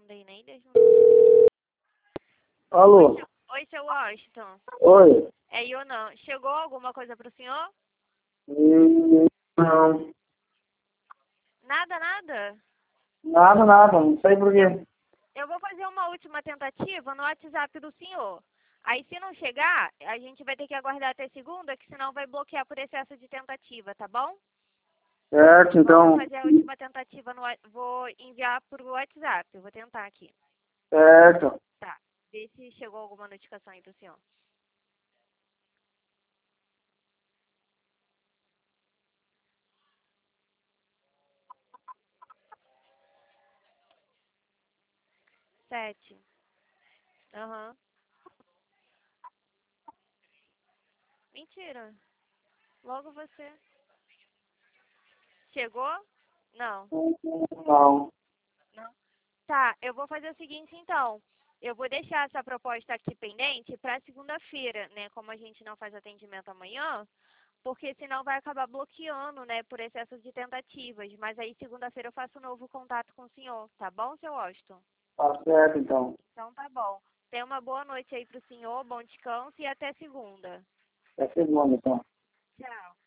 dei nem 10 minutos. Alô? Oi, seu Washington. Oi? É eu não. Chegou alguma coisa pro senhor? Não. Nada, nada? Nada, não sei por quê. Eu vou fazer uma última tentativa no WhatsApp do senhor. Aí, se não chegar, a gente vai ter que aguardar até segunda, que senão vai bloquear por excesso de tentativa, tá bom? Certo, então. Vou fazer a última tentativa vou enviar pro WhatsApp. Eu vou tentar aqui. Certo. Tá. Vê se chegou alguma notificação aí pro senhor. Sete. Aham. Mentira. Logo você. Chegou? Não. Não. Não. Tá, eu vou fazer o seguinte então. Eu vou deixar essa proposta aqui pendente para segunda-feira, né? Como a gente não faz atendimento amanhã, porque senão vai acabar bloqueando, né? Por excesso de tentativas. Mas aí segunda-feira eu faço um novo contato com o senhor, tá bom, seu Washington? Tá certo, então. Então tá bom. Tenha uma boa noite aí pro senhor, bom descanso e até segunda. É segunda, então. Tchau.